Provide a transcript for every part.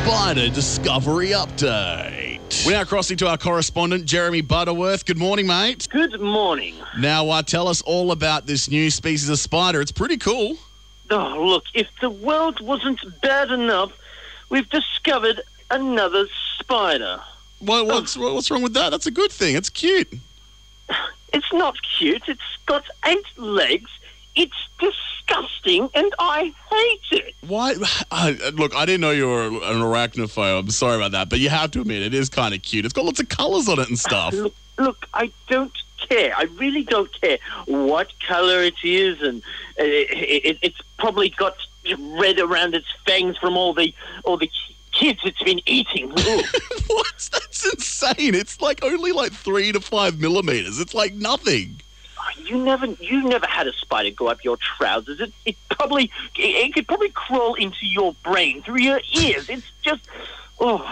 Spider Discovery Update. We're now crossing to our correspondent, Jeremy Butterworth. Good morning, mate. Good morning. Now, tell us all about this new species of spider. It's pretty cool. Oh, look, if the world wasn't bad enough, we've discovered another spider. What's wrong with that? That's a good thing. It's cute. It's not cute. It's got 8 legs. It's disgusting, and I hate it. Why? Look, I didn't know you were an arachnophobe. I'm sorry about that, but you have to admit, it is kind of cute. It's got lots of colours on it and stuff. Look, I don't care. I really don't care what colour it is, and it's probably got red around its fangs from all the kids it's been eating. What? That's insane. It's only 3 to 5 millimeters. It's like nothing. You never had a spider go up your trousers. It could probably crawl into your brain through your ears. It's just Look,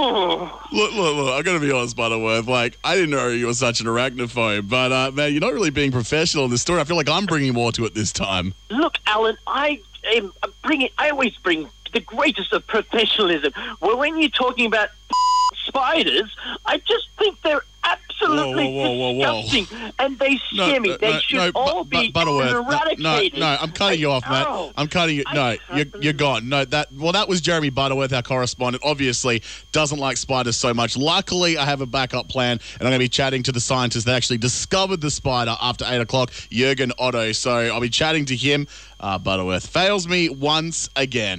I gotta be honest, Butterworth. I didn't know you were such an arachnophobe, but man, you're not really being professional in this story. I feel like I'm bringing more to it this time. Look, Alan, I always bring the greatest of professionalism. Well, when you're talking about spiders, I just think they're absolutely disgusting, and they scare me. They should all be eradicated. No, I'm cutting you off, Matt. I'm cutting you. No, you're gone. No, that was Jeremy Butterworth, our correspondent. Obviously, doesn't like spiders so much. Luckily, I have a backup plan, and I'm going to be chatting to the scientist that actually discovered the spider after 8 o'clock, Jürgen Otto. So I'll be chatting to him. Butterworth fails me once again.